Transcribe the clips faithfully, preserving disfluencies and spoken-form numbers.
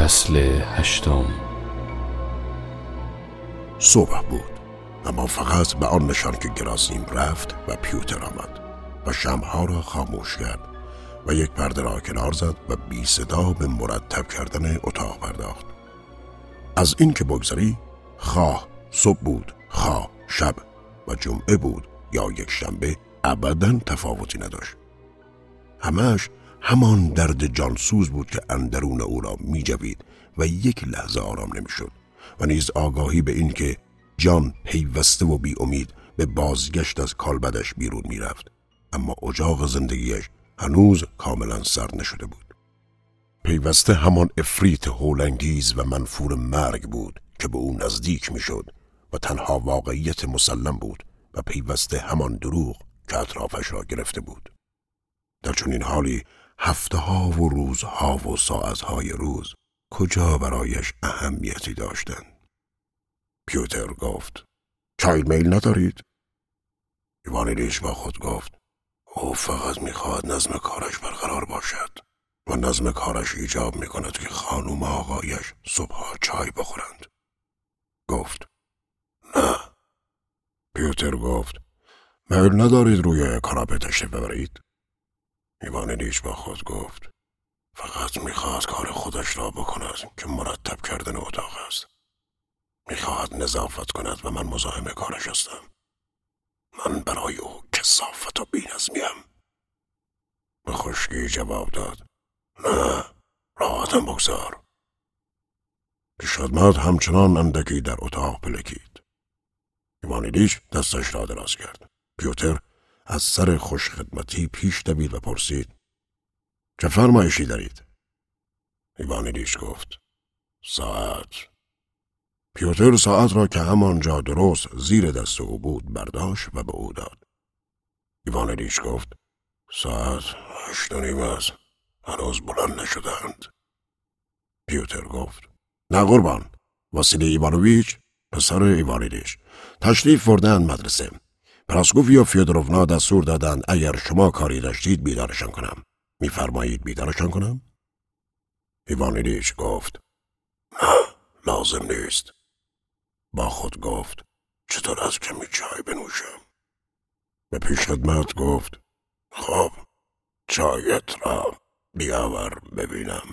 فصل هشتم. صبح بود، اما فقط به آن نشان که گراسیم رفت و پیوتر آمد و شمعها را خاموش کرد و یک پرده را کنار زد و بی صدا به مرتب کردن اتاق پرداخت. از این که بگذری، خواه صبح بود، خواه شب و جمعه بود یا یک شنبه، ابداً تفاوتی نداشت. همش همان درد جانسوز بود که اندرون او را می جوید و یک لحظه آرام نمی شد و نیز آگاهی به این که جان پیوسته و بی امید به بازگشت از کالبدش بیرون می رفت، اما اجاق زندگیش هنوز کاملا سرد نشده بود. پیوسته همان افریت هولانگیز و منفور مرگ بود که به او نزدیک می شد و تنها واقعیت مسلم بود و پیوسته همان دروغ که اطرافش را گرفته بود. در چنین حالی هفته ها و روزها و ساعتهای روز کجا برایش اهمیتی داشتند؟ پیوتر گفت: چای میل ندارید؟ ایوانیلیچ با خود گفت: او فقط میخواهد نظم کارش برقرار باشد و نظم کارش ایجاب میکند که خانوم آقایش صبحها چای بخورند. گفت: نه. پیوتر گفت: میل ندارید روی کاناپه تشریف ببرید؟ ایوانیلیچ با خود گفت: فقط میخواهد کار خودش را بکند که مرتب کردن اتاق است. میخواهد نظافت کند و من مزاحم کارش هستم. من برای او کثافت و بی‌نظمیم. به خشکی جواب داد: نه، راحتم بگذار. پیشخدمت همچنان اندکی در اتاق پلکید. ایوانیلیچ دستش را دراز کرد. پیوتر از سر خوشخدمتی پیش دوید و پرسید: چه فرمایشی دارید؟ ایوانیلیچ گفت: ساعت. پیوتر ساعت را که همانجا درست زیر دست او بود برداشت و به او داد. ایوانیلیچ گفت: ساعت هشت و نیم است، هنوز بلند نشدند. پیوتر گفت: نه قربان، واسیلی ایوانویچ پسر ایوانیلیچ تشریف بردند مدرسه. پراسکوفیا فیودروفنا دستور دادند اگر شما کاری داشتید بیدارشان کنم. میفرمایید بیدارشان کنم؟ ایوانیلیچ گفت: نه، لازم نیست. با خود گفت: چطور از کمی چای بنوشم؟ به پیشخدمت گفت: خب، چایت را بیاور ببینم.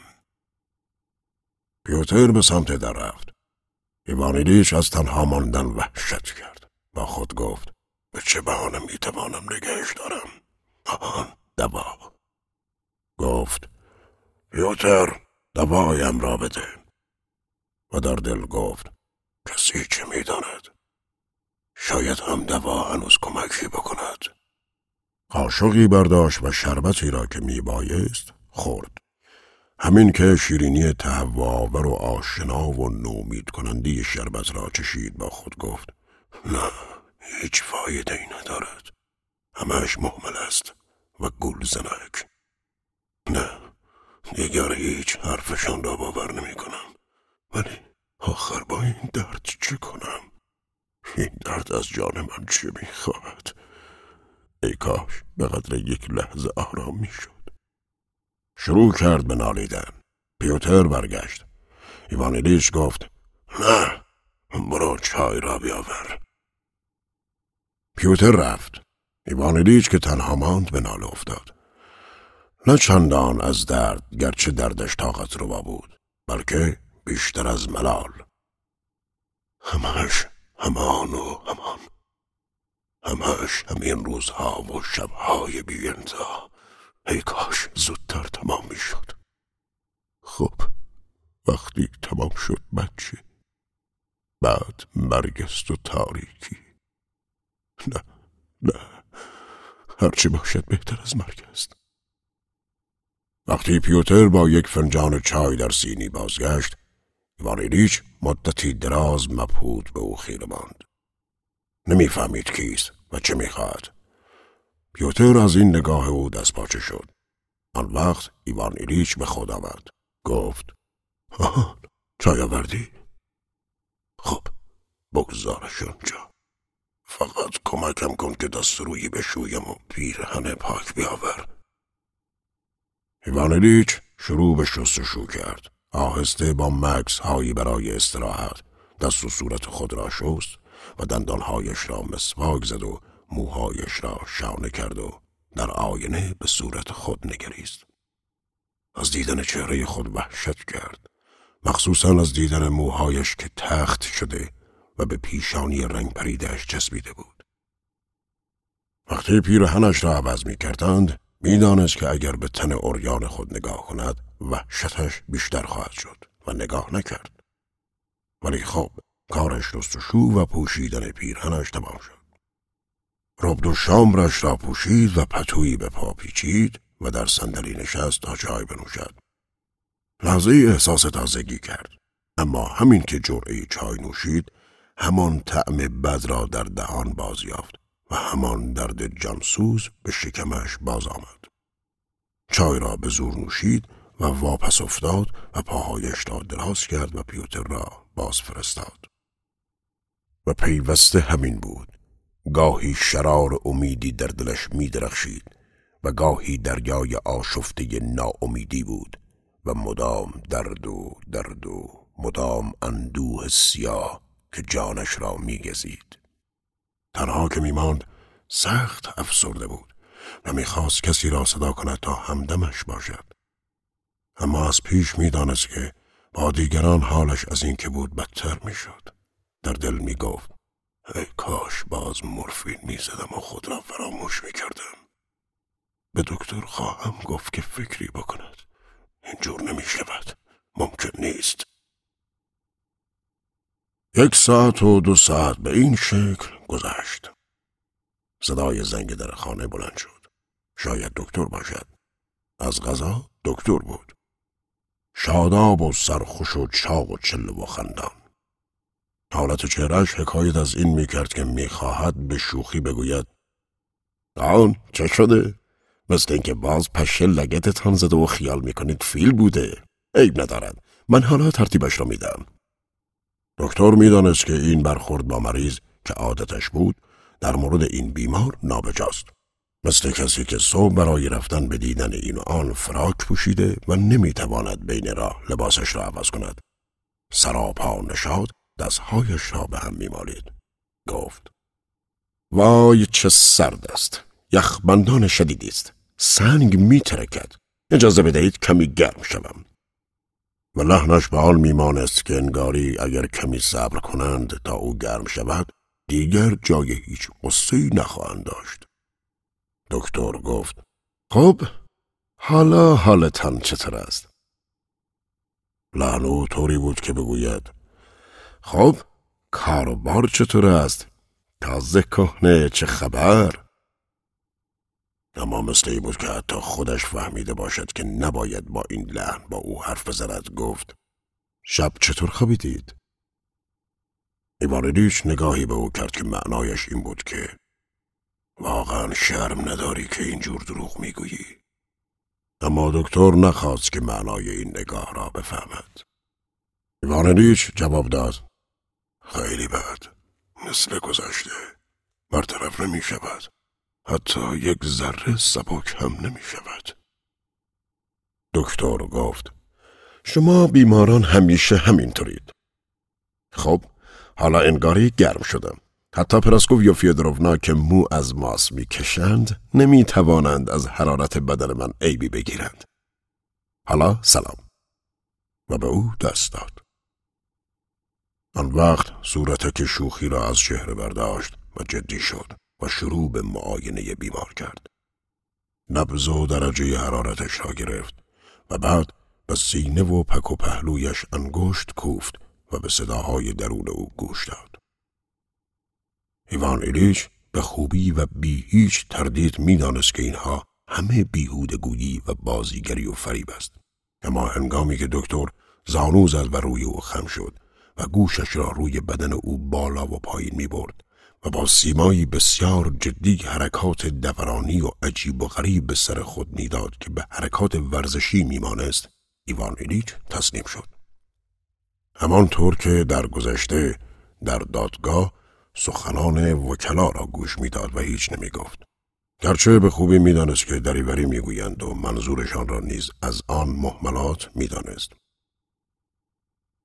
پیوتر به سمت در رفت. ایوانیلیچ از تنها ماندن وحشت کرد. با خود گفت: به چه بهانه میتوانم نگهش دارم؟ آهان، دوا. گفت: پیوتر، دوایم را بده. و در دل گفت: کسی چه میداند؟ شاید هم دوا هنوز کمکی بکند. قاشقی برداشت و شربتی را که میبایست خورد. همین که شیرینی تهوع‌آور و آشنا و نومید کنندی شربت را چشید با خود گفت: نه، هیچ فایده ای ندارد. همش مهمل است و گولزنک. نه، دیگر هیچ حرفشان را باور نمی کنم. ولی آخر با این درد چه کنم؟ این درد از جان من چه می خواهد؟ ای کاش به قدر یک لحظه آرام می شد. شروع کرد به نالیدن. پیوتر برگشت. ایوانیلیچ گفت: نه، برو چای را بیاور. پیوتر رفت. ایوانیلیچ که تنها ماند به ناله افتاد. نه چندان از درد، گرچه دردش طاقت روا بود، بلکه بیشتر از ملال. همش همان و همان. همش همین روزها و شبهای بی انتها. ای کاش زودتر تمام می شد. خب، وقتی تمام شد بچه، بعد مرگ است و تاریکی. نه، نه، هرچی باشد بهتر از مرگ است. وقتی پیوتر با یک فنجان چای در سینی بازگشت، ایوانیلیچ مدتی دراز مبهوت به او خیره ماند. نمیفهمید کیست و چه میخواهد. پیوتر از این نگاه او دست پاچه شد. آن وقت ایوانیلیچ به خود آمد. گفت: آهان، چای آوردی؟ خب، بگذارش اونجا. فقط کمکم کن که دست رویی بشویم و پیرهن پاک بیاور. ایوانیلیچ شروع به شستشو کرد، آهسته با مکث هایی برای استراحت دست و صورت خود را شست و دندانهایش را مسواک زد و موهایش را شانه کرد و در آینه به صورت خود نگریست. از دیدن چهره خود وحشت کرد، مخصوصاً از دیدن موهایش که تخت شده و به پیشانی رنگ پریده‌اش چسبیده بود. وقتی پیرهنش را عوض می کردند، می دانست که اگر به تن عریان خود نگاه کند وحشتش بیشتر خواهد شد و نگاه نکرد. ولی خب کارش رستشو و پوشیدن پیرهنش تمام شد. ربد و شامرش را پوشید و پتویی به پا پیچید و در صندلی نشست تا چای بنوشد. لحظه احساس تازگی کرد، اما همین که جرعه چای نوشید همان طعم بد را در دهان باز یافت و همان درد جانسوز به شکمش باز آمد. چای را به زور نوشید و واپس افتاد و پاهایش را دراز کرد و پیوتر را باز فرستاد. و پیوسته همین بود. گاهی شرار امیدی در دلش می درخشید و گاهی دریای آشفته ناامیدی بود و مدام درد و درد و مدام اندوه سیاه که جانش را می گزید. تنها که می ماند سخت افسرده بود و می خواست کسی را صدا کند تا همدمش باشد. اما از پیش می دانست که با دیگران حالش از این که بود بدتر می شد. در دل می گفت ای کاش باز مورفین می زدم و خود را فراموش می کردم. به دکتر خواهم گفت که فکری بکند. اینجور نمی شود. ممکن نیست. یک ساعت و دو ساعت به این شکل گذشت. صدای زنگ در خانه بلند شد. شاید دکتر باشد. از قضا دکتر بود. شاداب و سرخوش و چاق و چله و خندان. حالت چهرهش حکایت از این میکرد که میخواهد به شوخی بگوید آن چه شده؟ مثل اینکه باز پشه لگتتان زده و خیال میکنید فیل بوده. عیب ندارد. من حالا ترتیبش را میدم. دکتر میدانست که این برخورد با مریض که عادتش بود در مورد این بیمار نابجاست. مثل کسی که صبح برای رفتن به دیدن این و آن فراک پوشیده و نمیتواند بین راه لباسش را عوض کند. سراپا نشاط دستهایش را به هم میمالید. گفت وای چه سرد است. یخبندان شدیدی است. سنگ میترکد. اجازه بدهید کمی گرم شوم. و لحنش به آن میمانست که انگاری اگر کمی صبر کنند تا او گرم شود دیگر جای هیچ غصه‌ای نخواهند داشت. دکتر گفت خب حالا حالتان چطور است؟ لحن او طوری بود که بگوید خب کار و بار چطور است؟ تازه کهنه چه خبر؟ اما مثل ای بود که حتی خودش فهمیده باشد که نباید با این لحن با او حرف بزند. گفت شب چطور خوابیدید؟ ایوانیلیچ نگاهی به او کرد که معنایش این بود که واقعا شرم نداری که اینجور دروغ میگویی. اما دکتر نخواست که معنای این نگاه را بفهمد. ایوانیلیچ جواب داد خیلی بد. مثل گذشته برطرف نمی شود. حتی یک ذره سبک هم نمی شود. دکتر گفت شما بیماران همیشه همینطورید. خب حالا انگاری گرم شدم. حتی پراسکوفیا فیودروونا که مو از ماس می کشند نمی توانند از حرارت بدن من عیبی بگیرند. حالا سلام. و به او دست داد. آن وقت صورتک شوخی را از چهره برداشت و جدی شد و شروع به معاینه بیمار کرد. نبض و درجه حرارتش را گرفت و بعد به سینه و پک و پهلویش انگشت کوفت و به صداهای درون او گوش داد. ایوانیلیچ به خوبی و بی هیچ تردید می دانست که اینها همه بیهودگویی و بازیگری و فریب است. اما هنگامی که دکتر زانو زد و روی او خم شد و گوشش را روی بدن او بالا و پایین می برد و با سیمایی بسیار جدی حرکات دورانی و عجیب و غریب به سر خود می داد که به حرکات ورزشی می مانست، ایوانیلیچ تسلیم شد. همانطور که در گذشته در دادگاه سخنان وکلا را گوش می داد و هیچ نمی گفت. گرچه به خوبی می دانست که دریوری می گویند و منظورشان را نیز از آن مهملات می دانست.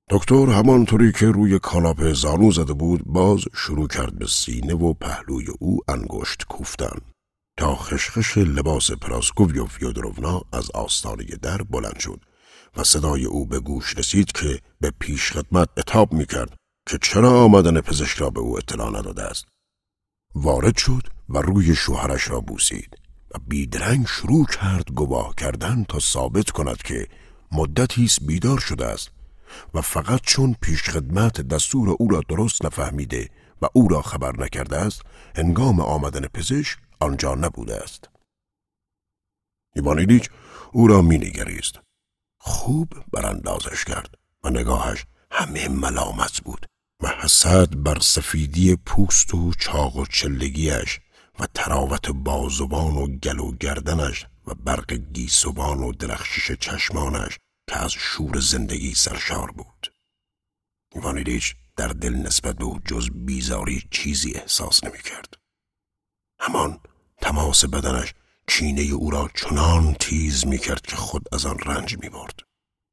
دکتر همانطوری که روی کاناپه زانو زده بود باز شروع کرد به سینه و پهلوی او انگشت کوفتن تا خشخش لباس پراسکوفیا فیودورونا از آستانه در بلند شد و صدای او به گوش رسید که به پیش خدمت عتاب می‌کرد که چرا آمدن پزشک را به او اطلاع نداده است. وارد شد و روی شوهرش را بوسید و بیدرنگ شروع کرد گواه کردن تا ثابت کند که مدتی است بیدار شده است و فقط چون پیش خدمت دستور او را درست نفهمیده و او را خبر نکرده است هنگام آمدن پزشک آنجا نبوده است. ایوان ایلیچ او را مینگریست. خوب براندازش کرد و نگاهش همه ملامت بود و حسد بر سفیدی پوست و چاق و چلگیش و تراوت بازوان و گل و گردنش و برق گیسوان و درخشش چشمانش که از شور زندگی سرشار بود. ایوان ایلیچ در دل نسبت به او جز بیزاری چیزی احساس نمی کرد. همان تماس بدنش کینه او را چنان تیز می کرد که خود از آن رنج می برد.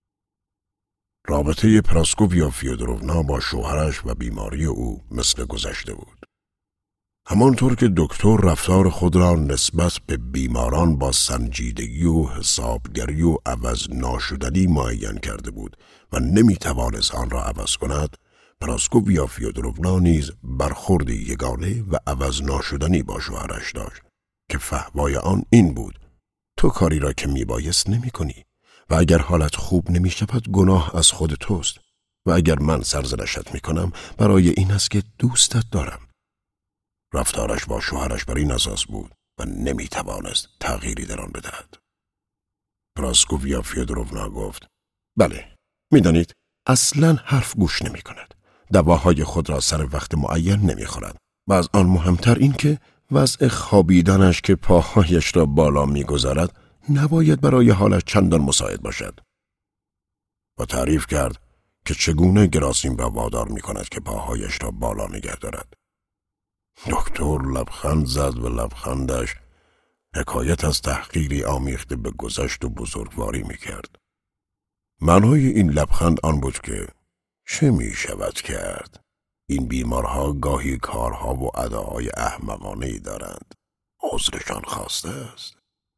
رابطه پراسکوفیا فیودورونا با شوهرش و بیماری او مثل گذشته بود. همانطور که دکتر رفتار خود را نسبت به بیماران با سنجیدگی و حسابگری و عوض ناشدنی معین کرده بود و نمی توانست آن را عوض کند، پراسکوفیا فیودورونا نیز برخوردی یگانه و عوض ناشدنی با شوهرش داشت که فحوای آن این بود: تو کاری را که می بایست نمی کنی و اگر حالت خوب نمی شود گناه از خود توست و اگر من سرزنشت می کنم برای این است که دوستت دارم. رفتارش با شوهرش بر این اساس بود و نمی توانست تغییری در آن بدهد. پراسکوفیا فیودورونا گفت: بله، می دانید اصلاً حرف گوش نمی کند. دواهای خود را سر وقت معین نمی خورد و از آن مهمتر این که وضع خوابیدنش که پاهایش را بالا می گذارد نباید برای حالش چندان مساعد باشد. و تعریف کرد که چگونه گراسیم را وادار می کند که پاهایش را بالا نگه دارد. دکتر لبخند زد و لبخندش حکایت از تحقیری آمیخته به گذشت و بزرگواری می کرد. معنای این لبخند آن بود که چه می شود کرد؟ این بیمارها گاهی کارها و اداهای احمقانه‌ای دارند. عذرشان خواسته است.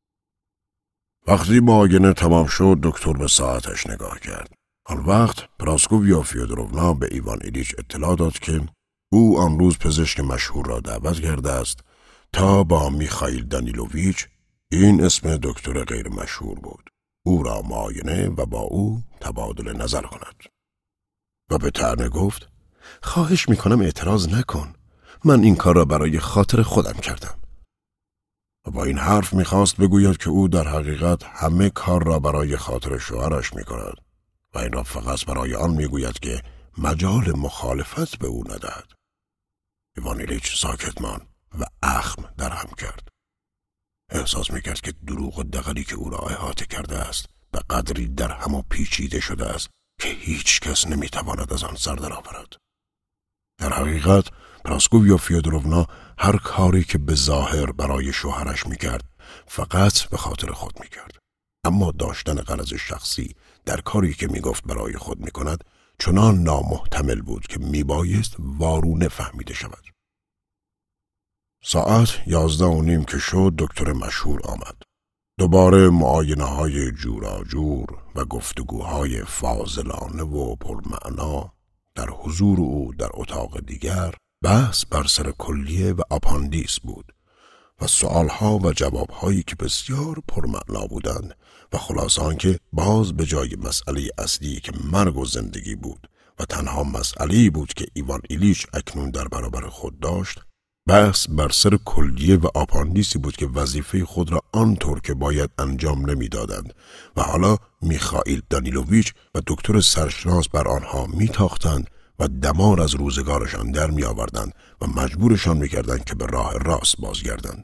وقتی معاینه تمام شد دکتر به ساعتش نگاه کرد. آن وقت پراسکوفیا فیودورونا به ایوان ایلیچ اطلاع داد که او آن روز پزشک مشهور را دعوت کرده است تا با میخائیل دانیلوویچ، این اسم دکتر غیر مشهور بود، او را معاینه و با او تبادل نظر کند. و به طعنه گفت: خواهش میکنم اعتراض نکن. من این کار را برای خاطر خودم کردم. و با این حرف میخواست بگوید که او در حقیقت همه کار را برای خاطر شوهرش میکند و این را فقط برای آن میگوید که مجال مخالفت به او ندهد. ایوان ایلیچ ساکت ماند و اخم در هم کرد. احساس میکرد که دروغ دغلی که او را احاطه کرده است به قدری در هم و پیچیده شده است که هیچ کس نمیتواند از آن سر درآورد. در حقیقت پراسکوفیا فیودورونا هر کاری که به ظاهر برای شوهرش میکرد فقط به خاطر خود میکرد، اما داشتن غرض شخصی در کاری که میگفت برای خود میکند چنان نامحتمل بود که میبایست وارونه فهمیده شود. ساعت یازده و نیم که شد دکتر مشهور آمد. دوباره معاینه های جوراجور و گفتگوهای فاضلانه و پرمعنا در حضور او در اتاق دیگر بحث بر سر کلیه و آپاندیس بود و سؤالها و جوابهایی که بسیار پرمعنا بودند و خلاصه آنکه باز به جای مسئله اصلی که مرگ و زندگی بود و تنها مسئله‌ای بود که ایوان ایلیچ اکنون در برابر خود داشت، بحث بر سر کلیه و آپاندیسی بود که وظیفه خود را آنطور که باید انجام نمیدادند و حالا میخائیل دانیلوویچ و دکتر سرشناس بر آنها میتاختند و دمار از روزگارشان در می آوردند و مجبورشان میکردند که به راه راست بازگردند.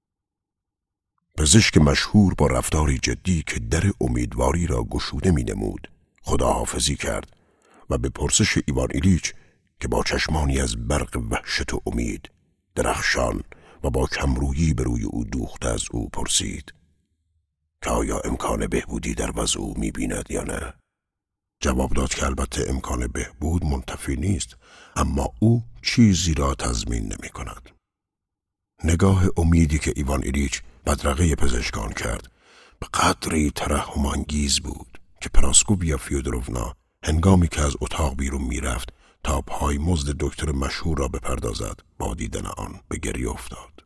پزشک مشهور با رفتاری جدی که در امیدواری را گشوده می نمود خداحافظی کرد و به پرسش ایوان ایلیچ که با چشمانی از برق وحشت و امید درخشان و با کمرویی به روی او دوخته از او پرسید که آیا امکان بهبودی در وضع او می بیند یا نه؟ جواب داد که البته امکان بهبود منتفی نیست، اما او چیزی را تضمین نمی کند. نگاه امیدی که ایوان ایلیچ بدرقه پزشکان کرد به قدری ترحم‌انگیز بود که پراسکوبیا فیودورونا هنگامی که از اتاق بیرون می رفت تا پای مزد دکتر مشهور را بپردازد با دیدن آن به گریه افتاد.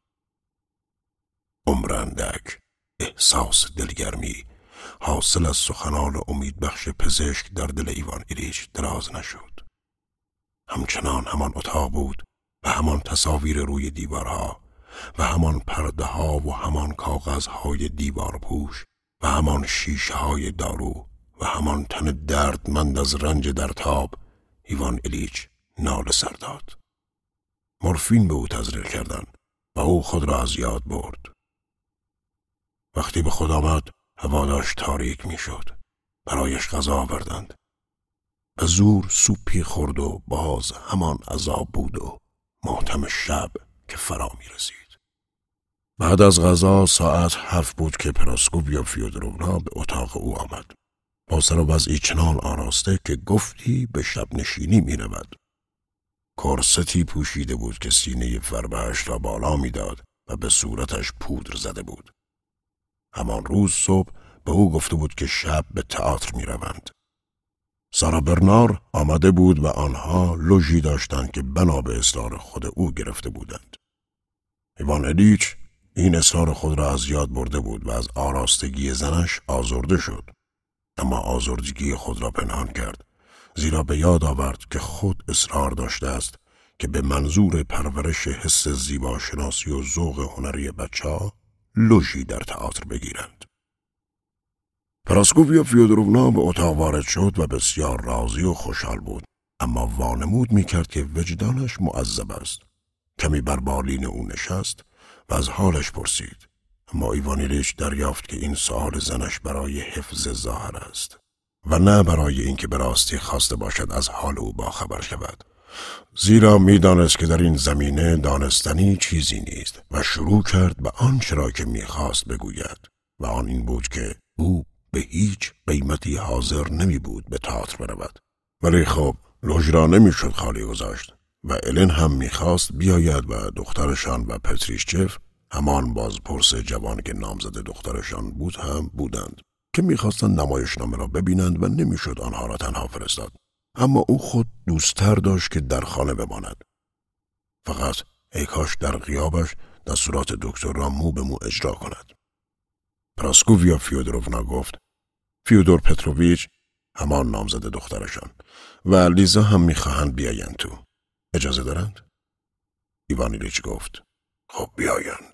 عمر اندک، احساس دلگرمی حاصل از سخنان امید بخش پزشک در دل ایوان ایلیچ دراز نشد. همچنان همان اتاق بود و همان تصاویر روی دیوارها و همان پرده ها و همان کاغذ های دیوار پوش و همان شیشه های دارو و همان تن دردمند از رنج در تاب. ایوان ایلیچ ناله سر داد. مورفین به او تزریق کردند و او خود را از یاد برد. وقتی به خود آمد هوا داشت تاریک می شد. برایش غذا آوردند. به زور سوپی خورد و باز همان عذاب بود و ماتم شب که فرا می رسید. بعد از غذا ساعت هفت بود که پراسکوبیا فیودورونا به اتاق او آمد. با سر و وضعی چنان آراسته که گفتی به شب نشینی می رود. کرستی پوشیده بود که سینه فربه‌اش را بالا می داد و به صورتش پودر زده بود. همان روز صبح به او گفته بود که شب به تئاتر می روند. سارا برنار آمده بود و آنها لوژی داشتند که بنا به اصرار خود او گرفته بودند. ایوان ایلیچ این اصرار خود را از یاد برده بود و از آراستگی زنش آزرده شد، اما آزردگی خود را پنهان کرد، زیرا به یاد آورد که خود اصرار داشته است که به منظور پرورش حس زیباشناسی و ذوق هنری بچه‌ها لوژی در تئاتر بگیرند. پراسکوبیا فیودورونا به اتاق وارد شد و بسیار راضی و خوشحال بود، اما وانمود می‌کرد که وجدانش معذب است. کمی بر بالین او نشست و از حالش پرسید، اما ایوان ایلیچ دریافت که این سؤال زنش برای حفظ ظاهر است و نه برای اینکه به راستی خواسته باشد از حال او باخبر شود، زیرا می‌دانست که در این زمینه دانستنی چیزی نیست و شروع کرد به آنچه را که می‌خواست بگوید و آن این بود که او به هیچ قیمتی حاضر نمی بود به تئاتر برود، ولی خب لوژ را نمی‌شد خالی گذاشت و الن هم می‌خواست بیاید و دخترشان و پتریشچف، همان بازپرس جوان که نامزد دخترشان بود، هم بودند که می‌خواستند نمایشنامه را ببینند و نمی‌شد آنها را تنها فرستاد، اما او خود دوست‌تر داشت که در خانه بماند. فقط ای کاش در غیابش دستورات دکتر را مو به مو اجرا کند. پراسکوبیا فیودورونا گفت فیودور پتروویچ، همان نامزد دخترشان، و لیزا هم می‌خواهند بیایند تو. اجازه دارند؟ ایوان ایلیچ گفت خب بیایند.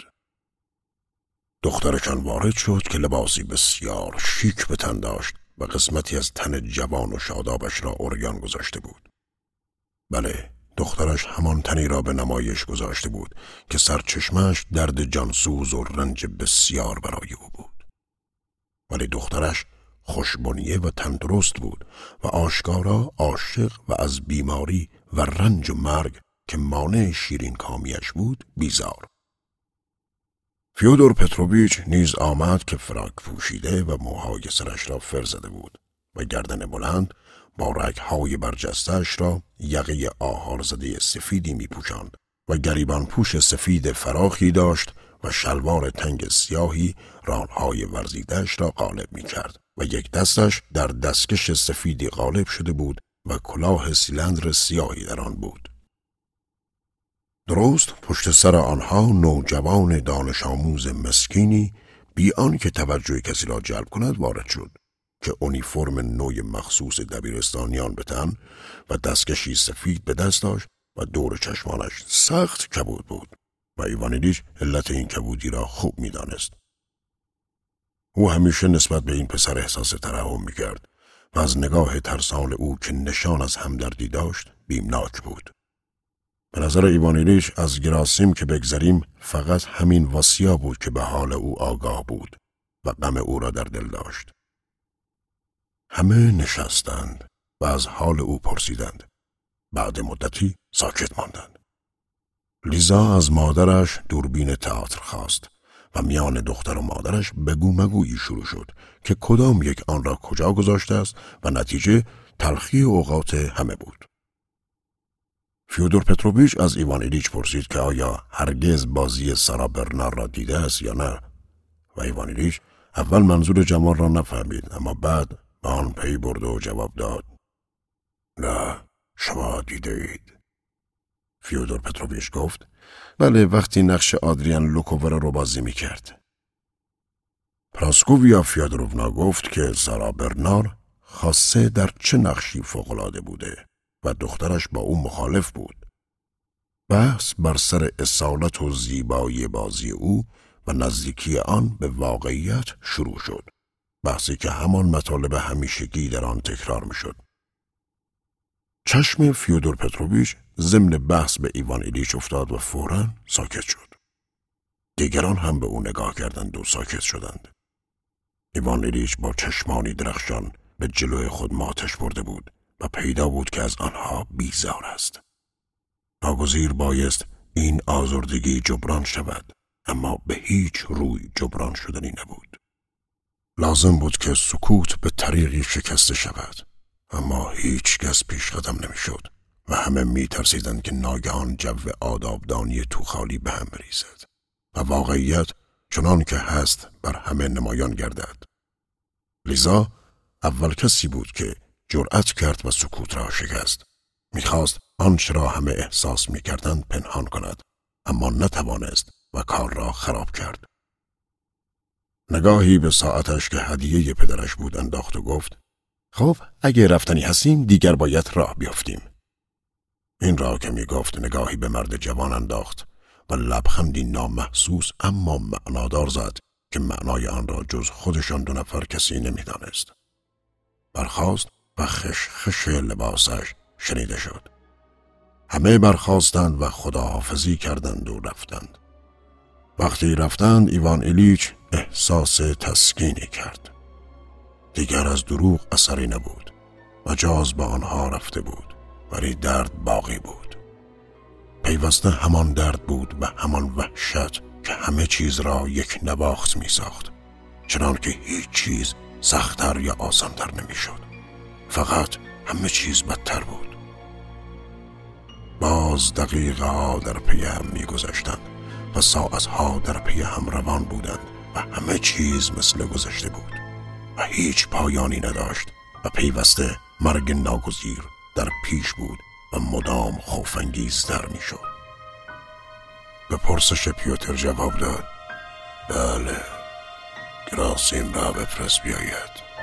دخترشان وارد شد که لباسی بسیار شیک به تن داشت و قسمتی از تن جوان و شادابش را عریان گذاشته بود. بله، دخترش همان تنی را به نمایش گذاشته بود که سرچشمش درد جانسوز و رنج بسیار برای او بود. ولی دخترش خوشبنیه و تندرست بود و آشکارا عاشق و از بیماری و رنج و مرگ که مانع شیرین کامیش بود بیزار. فیودور پتروویچ نیز آمد که فراک پوشیده و موهای سرش را فر زده بود و گردن بلند با رگ‌های برجسته‌اش را یقه آهار زده سفیدی می پوشاند و گریبان پوش سفید فراخی داشت و شلوار تنگ سیاهی رانهای ورزیده‌اش را غالب می کرد و یک دستش در دستکش سفیدی غالب شده بود و کلاه سیلندر سیاهی در آن بود. درست پشت سر آنها نوجوان دانش آموز مسکینی بی آن که توجه کسی را جلب کند وارد شد که اونیفرم نوع مخصوص دبیرستانیان به تن و دستکشی سفید به دست داشت و دور چشمانش سخت کبود بود و ایوان ایلیچ علت این کبودی را خوب می دانست. او همیشه نسبت به این پسر احساس ترحم می کرد و از نگاه ترسان او که نشان از همدردی داشت بیمناک بود. به نظر ایوان ایلیچ از گراسیم که بگذریم فقط همین واسیا بود که به حال او آگاه بود و غم او را در دل داشت. همه نشستند و از حال او پرسیدند. بعد مدتی ساکت ماندند. لیزا از مادرش دوربین تئاتر خواست و میان دختر و مادرش بگو مگویی شروع شد که کدام یک آن را کجا گذاشته است و نتیجه تلخی اوقات همه بود. فیودور پتروویچ از ایوان ایلیچ پرسید که آیا هرگز بازی سارا برنار را دیده است یا نه، و ایوان ایلیچ اول منظور جمال را نفهمید، اما بعد به آن پی برد و جواب داد: نه، شما دیده اید. فیودور پتروویچ گفت: بله، وقتی نقش آدریان لوکوور رو بازی می کرد. پراسکوویا فیودوروونا گفت که سارا برنار خاصه در چه نقشی فوق‌العاده بوده و دخترش با او مخالف بود. بحث بر سر اصالت و زیبایی بازی او و نزدیکی آن به واقعیت شروع شد. بحثی که همان مطالب همیشگی در آن تکرار می شد. چشم فیودور پتروویچ ضمن بحث به ایوان ایلیچ افتاد و فوراً ساکت شد. دیگران هم به او نگاه کردند و ساکت شدند. ایوان ایلیچ با چشمانی درخشان به جلوی خود آتش برده بود و پیدا بود که از آنها بیزار است. ناگزیر بایست این آزردگی جبران شود، اما به هیچ روی جبران شدنی نبود. لازم بود که سکوت به طریقی شکسته شود، اما هیچ کس پیش قدم نمی شد و همه می ترسیدند که ناگهان جو آدابدانی توخالی به هم بریزد و واقعیت چنان که هست بر همه نمایان گردد. لیزا اول کسی بود که جرأت کرد و سکوت را شکست. میخواست آنچه را همه احساس میکردند پنهان کند، اما نتوانست و کار را خراب کرد. نگاهی به ساعتش که هدیه پدرش بود انداخت و گفت: خب اگه رفتنی هستیم دیگر باید راه بیافتیم. این را که میگفت نگاهی به مرد جوان انداخت و لبخندی نامحسوس اما معنادار زد که معنای آن را جز خودشان دو نفر کسی نمیدانست. برخاست و خش خش لباسش شنیده شد. همه برخاستند و خداحافظی کردند و رفتند. وقتی رفتند ایوان ایلیچ احساس تسکینی کرد. دیگر از دروغ اثری نبود. مجاز با آنها رفته بود، ولی درد باقی بود. پیوسته همان درد بود و همان وحشت که همه چیز را یک نواخت می ساخت، چنان که هیچ چیز سخت‌تر یا آسان‌تر نمی شد. فقط همه چیز بدتر بود. باز دقیقه ها در پی هم می گذشتند و ساعتها در پی هم روان بودند و همه چیز مثل گذشته بود و هیچ پایانی نداشت و پیوسته مرگ ناگزیر در پیش بود و مدام خوف‌انگیزتر می شد. به پرسش پیوتر جواب داد: بله، گراسیم را بفرست بیاید.